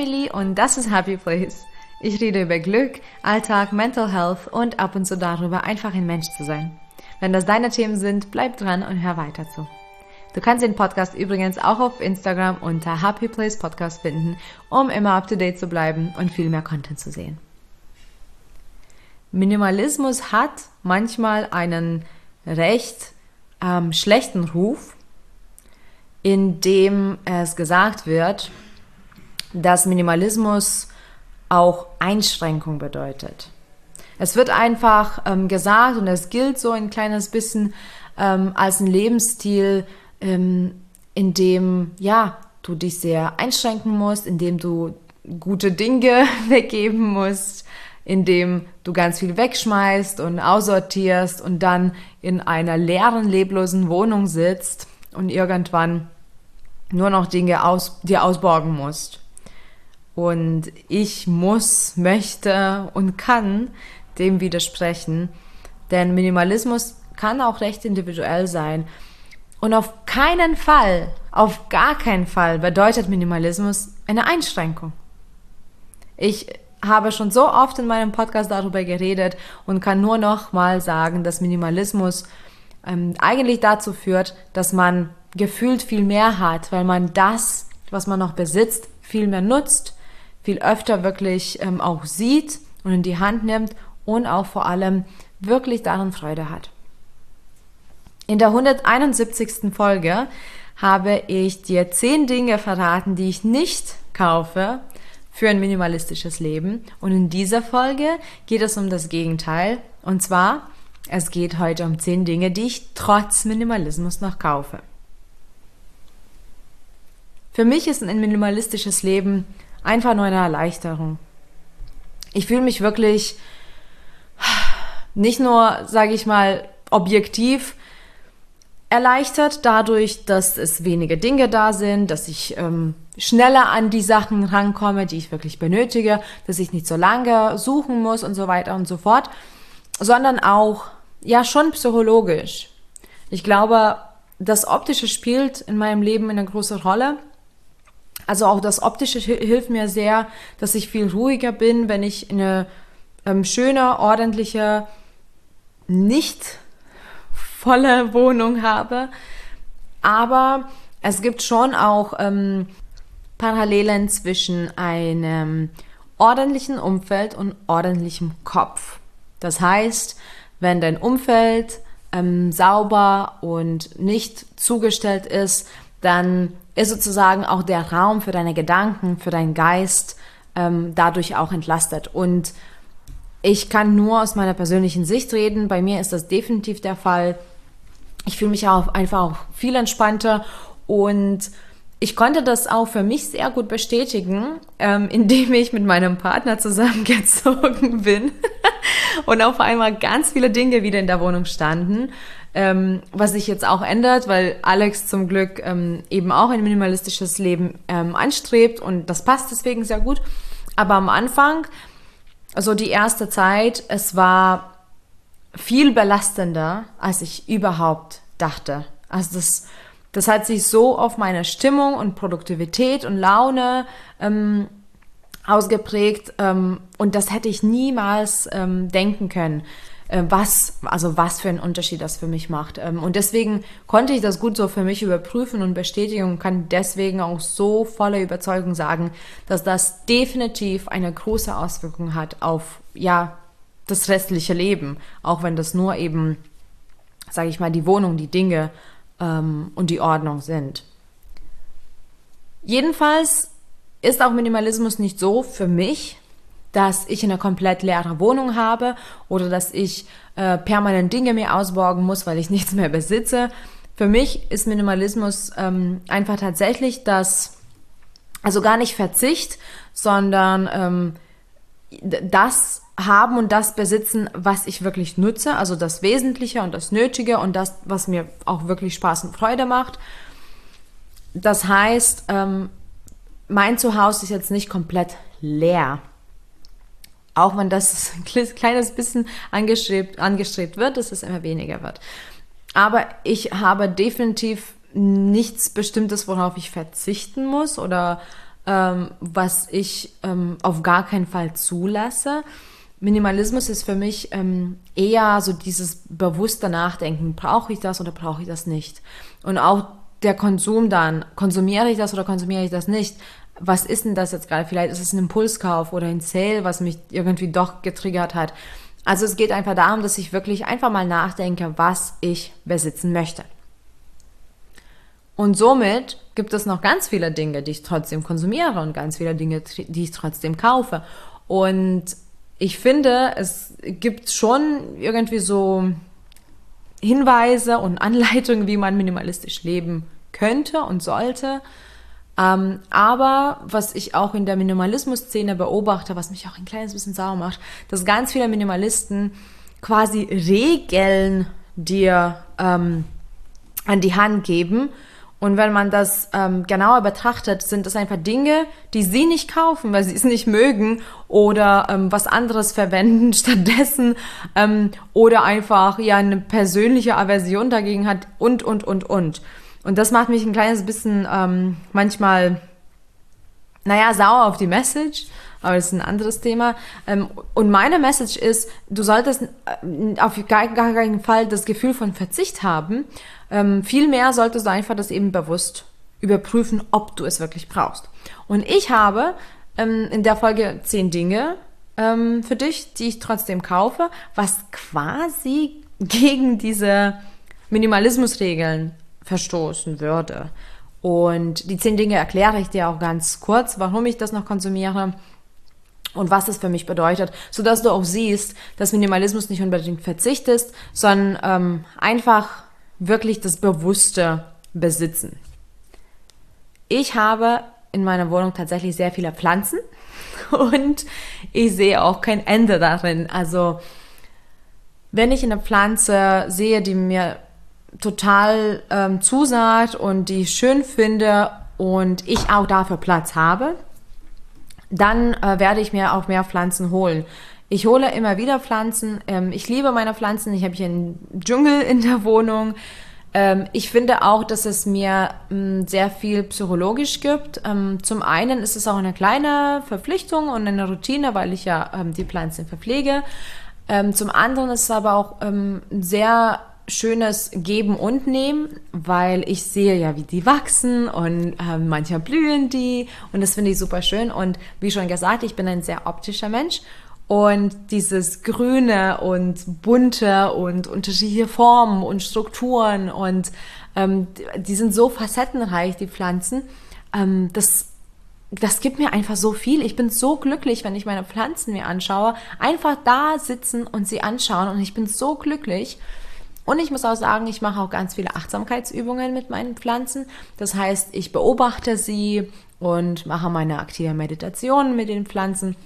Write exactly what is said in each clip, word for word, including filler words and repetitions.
Emily und das ist Happy Place. Ich rede über Glück, Alltag, Mental Health und ab und zu darüber, einfach ein Mensch zu sein. Wenn das deine Themen sind, bleib dran und hör weiter zu. Du kannst den Podcast übrigens auch auf Instagram unter Happy Place Podcast finden, um immer up to date zu bleiben und viel mehr Content zu sehen. Minimalismus hat manchmal einen recht ähm, schlechten Ruf, in dem es gesagt wird, dass Minimalismus auch Einschränkung bedeutet. Es wird einfach ähm, gesagt und es gilt so ein kleines bisschen ähm, als ein Lebensstil, ähm, in dem ja, du dich sehr einschränken musst, in dem du gute Dinge weggeben musst, in dem du ganz viel wegschmeißt und aussortierst und dann in einer leeren, leblosen Wohnung sitzt und irgendwann nur noch Dinge aus, dir ausborgen musst. Und ich muss, möchte und kann dem widersprechen, denn Minimalismus kann auch recht individuell sein. Und auf keinen Fall, auf gar keinen Fall bedeutet Minimalismus eine Einschränkung. Ich habe schon so oft in meinem Podcast darüber geredet und kann nur noch mal sagen, dass Minimalismus ähm, eigentlich dazu führt, dass man gefühlt viel mehr hat, weil man das, was man noch besitzt, viel mehr nutzt, viel öfter wirklich ähm, auch sieht und in die Hand nimmt und auch vor allem wirklich daran Freude hat. In der hunderteinundsiebzigsten Folge habe ich dir zehn Dinge verraten, die ich nicht kaufe für ein minimalistisches Leben. Und in dieser Folge geht es um das Gegenteil. Und zwar, es geht heute um zehn Dinge, die ich trotz Minimalismus noch kaufe. Für mich ist ein minimalistisches Leben einfach nur eine Erleichterung. Ich fühle mich wirklich nicht nur, sage ich mal, objektiv erleichtert dadurch, dass es wenige Dinge da sind, dass ich ähm, schneller an die Sachen rankomme, die ich wirklich benötige, dass ich nicht so lange suchen muss und so weiter und so fort, sondern auch, ja, schon psychologisch. Ich glaube, das Optische spielt in meinem Leben eine große Rolle. Also auch das Optische hilft mir sehr, dass ich viel ruhiger bin, wenn ich eine ähm, schöne, ordentliche, nicht volle Wohnung habe. Aber es gibt schon auch ähm, Parallelen zwischen einem ordentlichen Umfeld und ordentlichem Kopf. Das heißt, wenn dein Umfeld ähm, sauber und nicht zugestellt ist, dann ist sozusagen auch der Raum für deine Gedanken, für deinen Geist ähm, dadurch auch entlastet. Und ich kann nur aus meiner persönlichen Sicht reden. Bei mir ist das definitiv der Fall. Ich fühle mich auch einfach auch viel entspannter und ich konnte das auch für mich sehr gut bestätigen, ähm, indem ich mit meinem Partner zusammengezogen bin und auf einmal ganz viele Dinge wieder in der Wohnung standen, ähm, was sich jetzt auch ändert, weil Alex zum Glück ähm, eben auch ein minimalistisches Leben ähm, anstrebt und das passt deswegen sehr gut. Aber am Anfang, also die erste Zeit, es war viel belastender, als ich überhaupt dachte. Also das, das hat sich so auf meine Stimmung und Produktivität und Laune ähm, ausgeprägt ähm, und das hätte ich niemals ähm, denken können, äh, was, also was für einen Unterschied das für mich macht. Ähm, und deswegen konnte ich das gut so für mich überprüfen und bestätigen und kann deswegen auch so voller Überzeugung sagen, dass das definitiv eine große Auswirkung hat auf, ja, das restliche Leben, auch wenn das nur eben, sage ich mal, die Wohnung, die Dinge ähm, und die Ordnung sind. Jedenfalls ist auch Minimalismus nicht so für mich, dass ich eine komplett leere Wohnung habe oder dass ich äh, permanent Dinge mir ausborgen muss, weil ich nichts mehr besitze. Für mich ist Minimalismus ähm, einfach tatsächlich das, also gar nicht Verzicht, sondern ähm, das haben und das besitzen, was ich wirklich nutze, also das Wesentliche und das Nötige und das, was mir auch wirklich Spaß und Freude macht. Das heißt, ähm, mein Zuhause ist jetzt nicht komplett leer. Auch wenn das ein kleines bisschen angestrebt, angestrebt wird, dass es immer weniger wird. Aber ich habe definitiv nichts Bestimmtes, worauf ich verzichten muss oder ähm, was ich ähm, auf gar keinen Fall zulasse. Minimalismus ist für mich ähm, eher so dieses bewusste Nachdenken. Brauche ich das oder brauche ich das nicht? Und auch der Konsum dann. Konsumiere ich das oder konsumiere ich das nicht? Was ist denn das jetzt gerade? Vielleicht ist es ein Impulskauf oder ein Sale, was mich irgendwie doch getriggert hat. Also es geht einfach darum, dass ich wirklich einfach mal nachdenke, was ich besitzen möchte. Und somit gibt es noch ganz viele Dinge, die ich trotzdem konsumiere und ganz viele Dinge, die ich trotzdem kaufe. Und ich finde, es gibt schon irgendwie so Hinweise und Anleitungen, wie man minimalistisch leben könnte und sollte. Ähm, aber was ich auch in der Minimalismus-Szene beobachte, was mich auch ein kleines bisschen sauer macht, dass ganz viele Minimalisten quasi Regeln dir ähm, an die Hand geben. Und wenn man das ähm, genauer betrachtet, sind das einfach Dinge, die sie nicht kaufen, weil sie es nicht mögen oder ähm, was anderes verwenden stattdessen ähm, oder einfach ja eine persönliche Aversion dagegen hat und, und, und, und. Und das macht mich ein kleines bisschen ähm, manchmal, naja, sauer auf die Message, aber das ist ein anderes Thema. Ähm, und meine Message ist, du solltest äh, auf gar, gar keinen Fall das Gefühl von Verzicht haben. Ähm, vielmehr solltest du einfach das eben bewusst überprüfen, ob du es wirklich brauchst. Und ich habe ähm, in der Folge zehn Dinge ähm, für dich, die ich trotzdem kaufe, was quasi gegen diese Minimalismusregeln verstoßen würde. Und die zehn Dinge erkläre ich dir auch ganz kurz, warum ich das noch konsumiere und was das für mich bedeutet, sodass du auch siehst, dass Minimalismus nicht unbedingt Verzicht ist, sondern ähm, einfach wirklich das bewusste Besitzen. Ich habe in meiner Wohnung tatsächlich sehr viele Pflanzen und ich sehe auch kein Ende darin. Also wenn ich eine Pflanze sehe, die mir total ähm, zusagt und die ich schön finde und ich auch dafür Platz habe, dann äh, werde ich mir auch mehr Pflanzen holen. Ich hole immer wieder Pflanzen. Ähm, ich liebe meine Pflanzen. Ich habe hier einen Dschungel in der Wohnung. Ähm, ich finde auch, dass es mir ähm, sehr viel psychologisch gibt. Ähm, zum einen ist es auch eine kleine Verpflichtung und eine Routine, weil ich ja ähm, die Pflanzen verpflege. Ähm, zum anderen ist es aber auch ähm, sehr schönes Geben und Nehmen, weil ich sehe ja, wie die wachsen und äh, manchmal blühen die und das finde ich super schön und wie schon gesagt, ich bin ein sehr optischer Mensch und dieses Grüne und Bunte und unterschiedliche Formen und Strukturen und ähm, die sind so facettenreich, die Pflanzen, ähm, das Das gibt mir einfach so viel. Ich bin so glücklich, wenn ich meine Pflanzen mir anschaue, einfach da sitzen und sie anschauen und ich bin so glücklich. Und ich muss auch sagen, ich mache auch ganz viele Achtsamkeitsübungen mit meinen Pflanzen. Das heißt, ich beobachte sie und mache meine aktive Meditation mit den Pflanzen.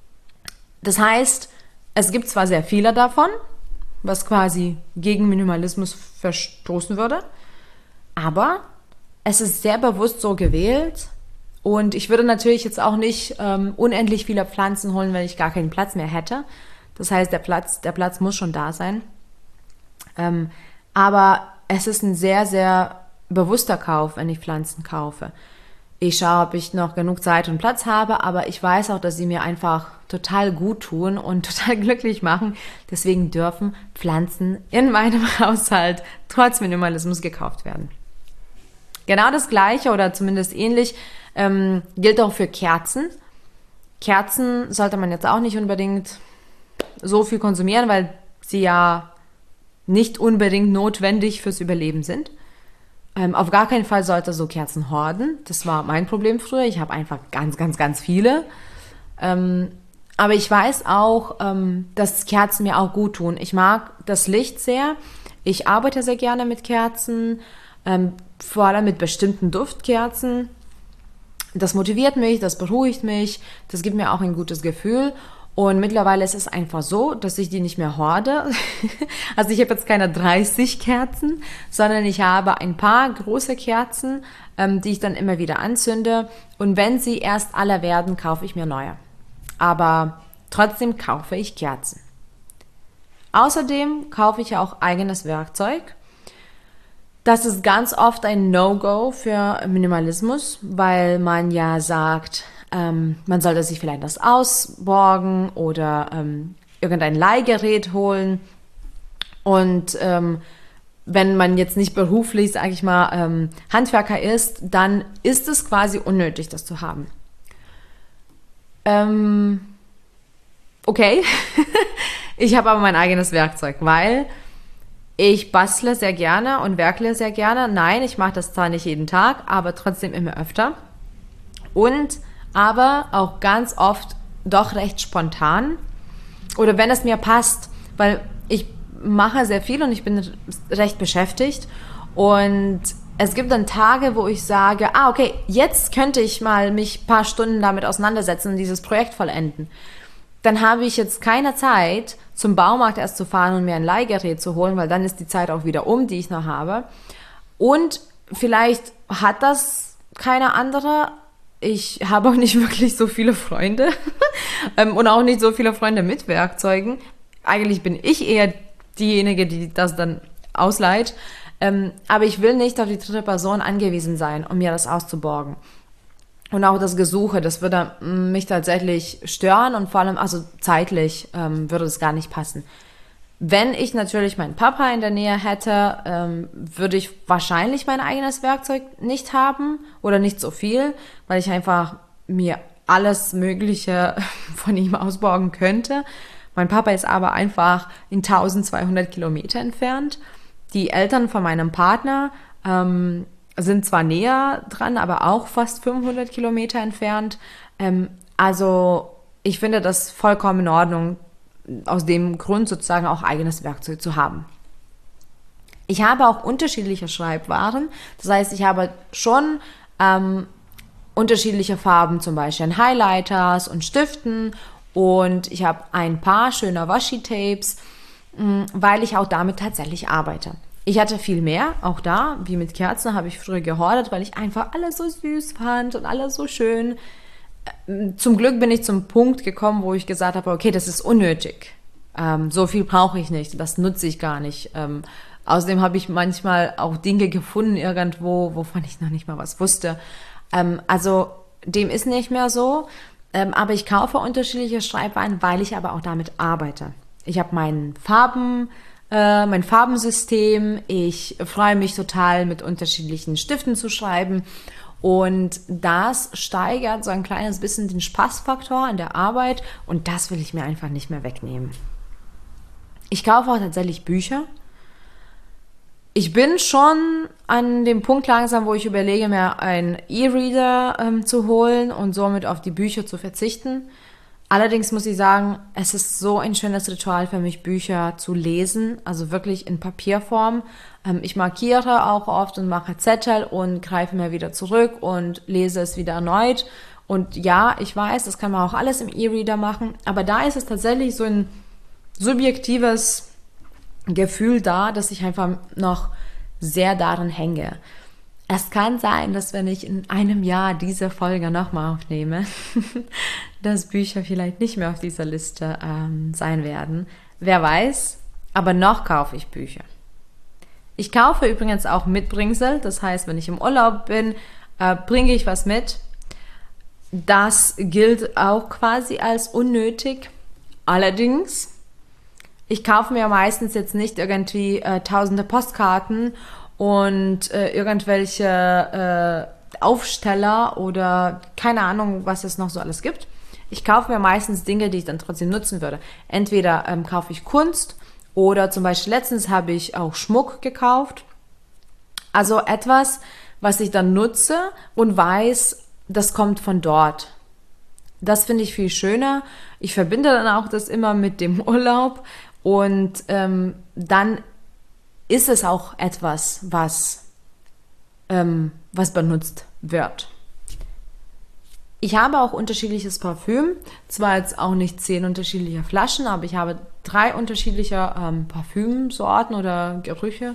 Das heißt, es gibt zwar sehr viele davon, was quasi gegen Minimalismus verstoßen würde, aber es ist sehr bewusst so gewählt und ich würde natürlich jetzt auch nicht ähm, unendlich viele Pflanzen holen, wenn ich gar keinen Platz mehr hätte. Das heißt, der Platz, der Platz muss schon da sein. Ähm, aber es ist ein sehr, sehr bewusster Kauf, wenn ich Pflanzen kaufe. Ich schaue, ob ich noch genug Zeit und Platz habe, aber ich weiß auch, dass sie mir einfach total gut tun und total glücklich machen. Deswegen dürfen Pflanzen in meinem Haushalt trotz Minimalismus gekauft werden. Genau das Gleiche oder zumindest ähnlich ähm, gilt auch für Kerzen. Kerzen sollte man jetzt auch nicht unbedingt so viel konsumieren, weil sie ja nicht unbedingt notwendig fürs Überleben sind. Ähm, auf gar keinen Fall sollte so Kerzen horden. Das war mein Problem früher. Ich habe einfach ganz, ganz, ganz viele. Ähm, aber ich weiß auch, ähm, dass Kerzen mir auch gut tun. Ich mag das Licht sehr. Ich arbeite sehr gerne mit Kerzen, ähm, vor allem mit bestimmten Duftkerzen. Das motiviert mich, das beruhigt mich, das gibt mir auch ein gutes Gefühl. Und mittlerweile ist es einfach so, dass ich die nicht mehr horde. Also ich habe jetzt keine dreißig Kerzen, sondern ich habe ein paar große Kerzen, ähm, die ich dann immer wieder anzünde. Und wenn sie erst alle werden, kaufe ich mir neue. Aber trotzdem kaufe ich Kerzen. Außerdem kaufe ich auch eigenes Werkzeug. Das ist ganz oft ein No-Go für Minimalismus, weil man ja sagt, ähm, man sollte sich vielleicht das ausborgen oder ähm, irgendein Leihgerät holen. Und ähm, wenn man jetzt nicht beruflich, sage ich mal, ähm, Handwerker ist, dann ist es quasi unnötig, das zu haben. Ähm, okay, ich habe aber mein eigenes Werkzeug, weil ich bastle sehr gerne und werkle sehr gerne. Nein, ich mache das zwar nicht jeden Tag, aber trotzdem immer öfter. Und aber auch ganz oft doch recht spontan. Oder wenn es mir passt, weil ich mache sehr viel und ich bin recht beschäftigt. Und es gibt dann Tage, wo ich sage, ah, okay, jetzt könnte ich mal mich ein paar Stunden damit auseinandersetzen und dieses Projekt vollenden. Dann habe ich jetzt keine Zeit, zum Baumarkt erst zu fahren und mir ein Leihgerät zu holen, weil dann ist die Zeit auch wieder um, die ich noch habe. Und vielleicht hat das keine andere. Ich habe auch nicht wirklich so viele Freunde und auch nicht so viele Freunde mit Werkzeugen. Eigentlich bin ich eher diejenige, die das dann ausleiht. Aber ich will nicht auf die dritte Person angewiesen sein, um mir das auszuborgen. Und auch das Gesuche, das würde mich tatsächlich stören und vor allem, also zeitlich ähm, würde es gar nicht passen. Wenn ich natürlich meinen Papa in der Nähe hätte, ähm, würde ich wahrscheinlich mein eigenes Werkzeug nicht haben oder nicht so viel, weil ich einfach mir alles Mögliche von ihm ausborgen könnte. Mein Papa ist aber einfach in eintausendzweihundert Kilometer entfernt. Die Eltern von meinem Partner ähm, sind zwar näher dran, aber auch fast fünfhundert Kilometer entfernt. Ähm, also ich finde das vollkommen in Ordnung, aus dem Grund sozusagen auch eigenes Werkzeug zu haben. Ich habe auch unterschiedliche Schreibwaren. Das heißt, ich habe schon ähm, unterschiedliche Farben, zum Beispiel an Highlighters und Stiften. Und ich habe ein paar schöner Washi-Tapes, weil ich auch damit tatsächlich arbeite. Ich hatte viel mehr, auch da, wie mit Kerzen, habe ich früher gehortet, weil ich einfach alles so süß fand und alles so schön. Zum Glück bin ich zum Punkt gekommen, wo ich gesagt habe, okay, das ist unnötig. Ähm, so viel brauche ich nicht, das nutze ich gar nicht. Ähm, außerdem habe ich manchmal auch Dinge gefunden irgendwo, wovon ich noch nicht mal was wusste. Ähm, also dem ist nicht mehr so, ähm, aber ich kaufe unterschiedliche Schreibwaren, weil ich aber auch damit arbeite. Ich habe meinen Farben, äh, mein Farbensystem. Ich freue mich total, mit unterschiedlichen Stiften zu schreiben. Und das steigert so ein kleines bisschen den Spaßfaktor an der Arbeit. Und das will ich mir einfach nicht mehr wegnehmen. Ich kaufe auch tatsächlich Bücher. Ich bin schon an dem Punkt langsam, wo ich überlege, mir einen E-Reader ähm, zu holen und somit auf die Bücher zu verzichten. Allerdings muss ich sagen, es ist so ein schönes Ritual für mich, Bücher zu lesen, also wirklich in Papierform. Ähm, ich markiere auch oft und mache Zettel und greife mir wieder zurück und lese es wieder erneut. Und ja, ich weiß, das kann man auch alles im E-Reader machen, aber da ist es tatsächlich so ein subjektives Gefühl da, dass ich einfach noch sehr daran hänge. Es kann sein, dass wenn ich in einem Jahr diese Folge nochmal aufnehme, dass Bücher vielleicht nicht mehr auf dieser Liste ähm, sein werden. Wer weiß, aber noch kaufe ich Bücher. Ich kaufe übrigens auch Mitbringsel, das heißt, wenn ich im Urlaub bin, äh, bringe ich was mit. Das gilt auch quasi als unnötig. Allerdings, ich kaufe mir meistens jetzt nicht irgendwie äh, tausende Postkarten und äh, irgendwelche äh, Aufsteller oder keine Ahnung, was es noch so alles gibt. Ich kaufe mir meistens Dinge, die ich dann trotzdem nutzen würde. Entweder ähm, kaufe ich Kunst oder zum Beispiel letztens habe ich auch Schmuck gekauft. Also etwas, was ich dann nutze und weiß, das kommt von dort. Das finde ich viel schöner. Ich verbinde dann auch das immer mit dem Urlaub und ähm, dann ist es auch etwas, was, ähm, was benutzt wird. Ich habe auch unterschiedliches Parfüm, zwar jetzt auch nicht zehn unterschiedliche Flaschen, aber ich habe drei unterschiedliche ähm, Parfümsorten oder Gerüche.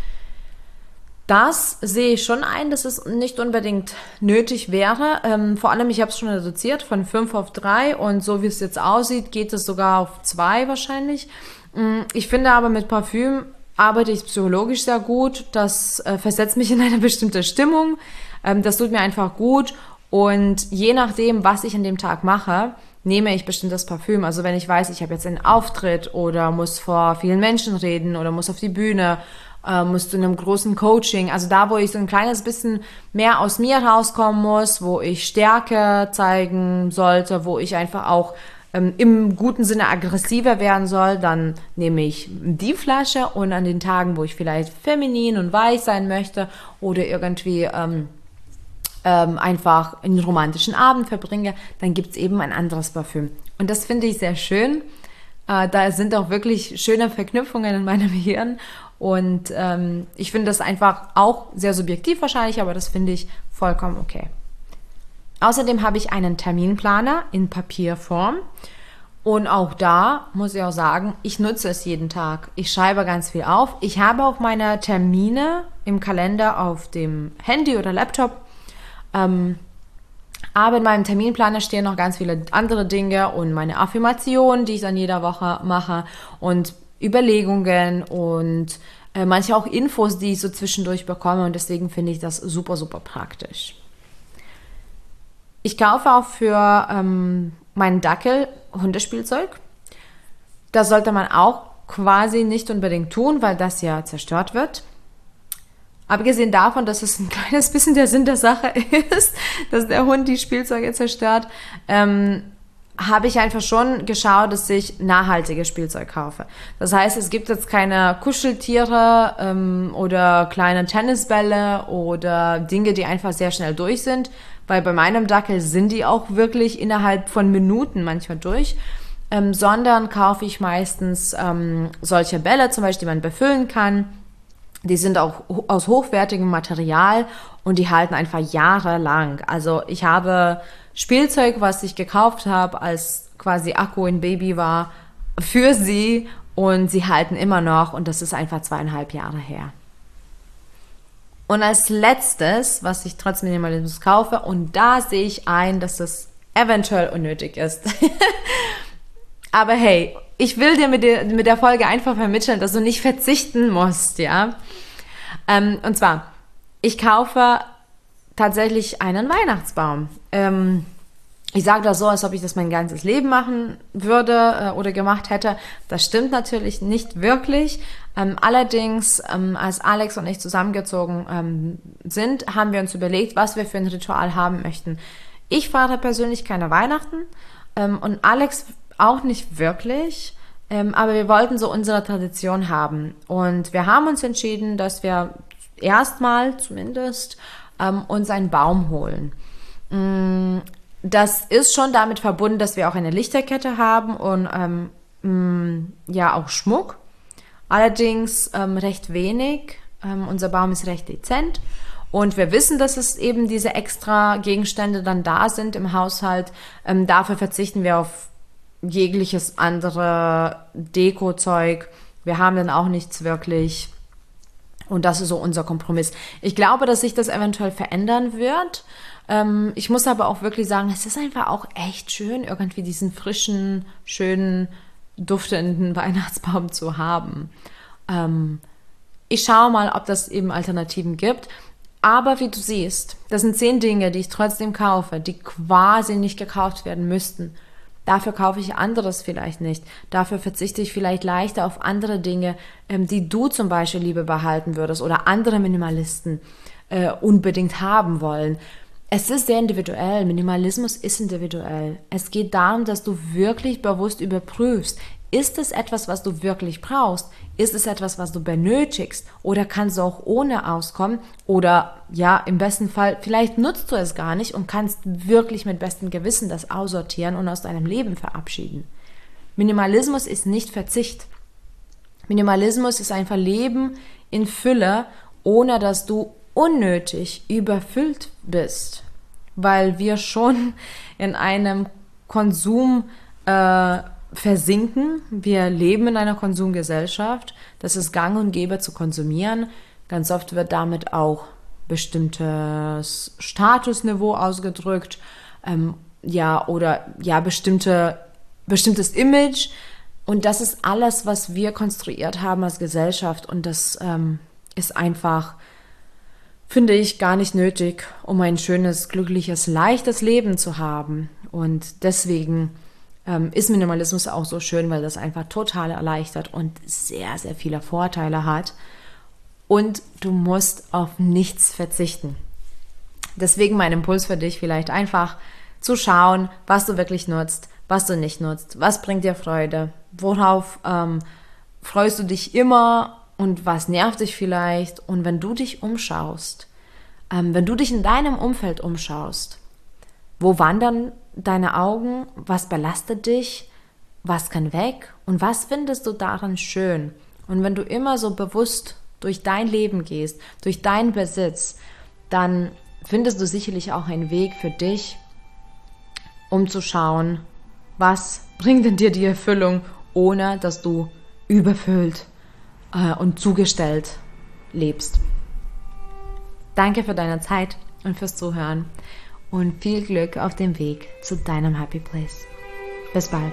Das sehe ich schon ein, dass es nicht unbedingt nötig wäre. Ähm, vor allem, ich habe es schon reduziert von fünf auf drei und so wie es jetzt aussieht, geht es sogar auf zwei wahrscheinlich. Ich finde aber mit Parfüm arbeite ich psychologisch sehr gut. Das äh, versetzt mich in eine bestimmte Stimmung. Ähm, das tut mir einfach gut. Und je nachdem, was ich an dem Tag mache, nehme ich bestimmtes Parfüm. Also wenn ich weiß, ich habe jetzt einen Auftritt oder muss vor vielen Menschen reden oder muss auf die Bühne, äh, muss zu einem großen Coaching. Also da, wo ich so ein kleines bisschen mehr aus mir rauskommen muss, wo ich Stärke zeigen sollte, wo ich einfach auch ähm, im guten Sinne aggressiver werden soll, dann nehme ich die Flasche. Und an den Tagen, wo ich vielleicht feminin und weich sein möchte oder irgendwie ähm, ähm, einfach einen romantischen Abend verbringe, dann gibt's eben ein anderes Parfüm. Und das finde ich sehr schön. Äh, da sind auch wirklich schöne Verknüpfungen in meinem Hirn. Und ähm, ich finde das einfach auch sehr subjektiv wahrscheinlich, aber das finde ich vollkommen okay. Außerdem habe ich einen Terminplaner in Papierform. Und auch da muss ich auch sagen, ich nutze es jeden Tag. Ich schreibe ganz viel auf. Ich habe auch meine Termine im Kalender auf dem Handy oder Laptop. Ähm, aber in meinem Terminplaner stehen noch ganz viele andere Dinge und meine Affirmationen, die ich dann jede Woche mache und Überlegungen und äh, manche auch Infos, die ich so zwischendurch bekomme, und deswegen finde ich das super, super praktisch. Ich kaufe auch für ähm, meinen Dackel Hundespielzeug. Das sollte man auch quasi nicht unbedingt tun, weil das ja zerstört wird. Abgesehen davon, dass es ein kleines bisschen der Sinn der Sache ist, dass der Hund die Spielzeuge zerstört, ähm, habe ich einfach schon geschaut, dass ich nachhaltiges Spielzeug kaufe. Das heißt, es gibt jetzt keine Kuscheltiere ähm, oder kleine Tennisbälle oder Dinge, die einfach sehr schnell durch sind, weil bei meinem Dackel sind die auch wirklich innerhalb von Minuten manchmal durch, ähm, sondern kaufe ich meistens ähm, solche Bälle, zum Beispiel, die man befüllen kann. Die sind auch aus hochwertigem Material und die halten einfach jahrelang. Also ich habe Spielzeug, was ich gekauft habe, als quasi Akku in Baby war, für sie, und sie halten immer noch, und das ist einfach zweieinhalb Jahre her. Und als letztes, was ich trotz Minimalismus kaufe, und da sehe ich ein, dass das eventuell unnötig ist. Aber hey, ich will dir mit, der mit der Folge einfach vermitteln, dass du nicht verzichten musst, ja. Ähm, und zwar, ich kaufe tatsächlich einen Weihnachtsbaum. Ähm, ich sage das so, als ob ich das mein ganzes Leben machen würde äh, oder gemacht hätte. Das stimmt natürlich nicht wirklich. Ähm, allerdings, ähm, als Alex und ich zusammengezogen ähm, sind, haben wir uns überlegt, was wir für ein Ritual haben möchten. Ich feiere persönlich keine Weihnachten ähm, und Alex auch nicht wirklich. Ähm, aber wir wollten so unsere Tradition haben. Und wir haben uns entschieden, dass wir erstmal zumindest ähm, uns einen Baum holen. Mm, das ist schon damit verbunden, dass wir auch eine Lichterkette haben und ähm, mm, ja auch Schmuck. Allerdings ähm, recht wenig. Ähm, unser Baum ist recht dezent. Und wir wissen, dass es eben diese extra Gegenstände dann da sind im Haushalt. Ähm, dafür verzichten wir auf jegliches andere Deko-Zeug. Wir haben dann auch nichts wirklich. Und das ist so unser Kompromiss. Ich glaube, dass sich das eventuell verändern wird. Ähm, ich muss aber auch wirklich sagen, es ist einfach auch echt schön, irgendwie diesen frischen, schönen, duftenden Weihnachtsbaum zu haben. Ähm, ich schaue mal, ob das eben Alternativen gibt. Aber wie du siehst, das sind zehn Dinge, die ich trotzdem kaufe, die quasi nicht gekauft werden müssten. Dafür kaufe ich anderes vielleicht nicht. Dafür verzichte ich vielleicht leichter auf andere Dinge, ähm, die du zum Beispiel lieber behalten würdest oder andere Minimalisten äh, unbedingt haben wollen. Es ist sehr individuell. Minimalismus ist individuell. Es geht darum, dass du wirklich bewusst überprüfst, ist es etwas, was du wirklich brauchst? Ist es etwas, was du benötigst? Oder kannst du auch ohne auskommen? Oder ja, im besten Fall, vielleicht nutzt du es gar nicht und kannst wirklich mit bestem Gewissen das aussortieren und aus deinem Leben verabschieden. Minimalismus ist nicht Verzicht. Minimalismus ist einfach Leben in Fülle, ohne dass du unnötig überfüllt bist. Weil wir schon in einem Konsum äh, versinken. Wir leben in einer Konsumgesellschaft. Das ist gang und gäbe zu konsumieren. Ganz oft wird damit auch bestimmtes Statusniveau ausgedrückt, ähm, ja, oder ja, bestimmte, bestimmtes Image. Und das ist alles, was wir konstruiert haben als Gesellschaft. Und das ähm, ist einfach, finde ich, gar nicht nötig, um ein schönes, glückliches, leichtes Leben zu haben. Und deswegen ähm, ist Minimalismus auch so schön, weil das einfach total erleichtert und sehr, sehr viele Vorteile hat. Und du musst auf nichts verzichten. Deswegen mein Impuls für dich vielleicht einfach zu schauen, was du wirklich nutzt, was du nicht nutzt, was bringt dir Freude, worauf ähm, freust du dich immer und was nervt dich vielleicht. Und wenn du dich umschaust, ähm, wenn du dich in deinem Umfeld umschaust, wo wandern deine Augen, was belastet dich, was kann weg und was findest du daran schön? Und wenn du immer so bewusst durch dein Leben gehst, durch deinen Besitz, dann findest du sicherlich auch einen Weg für dich, um zu schauen, was bringt denn dir die Erfüllung, ohne dass du überfüllt äh, und zugestellt lebst. Danke für deine Zeit und fürs Zuhören und viel Glück auf dem Weg zu deinem Happy Place. Bis bald.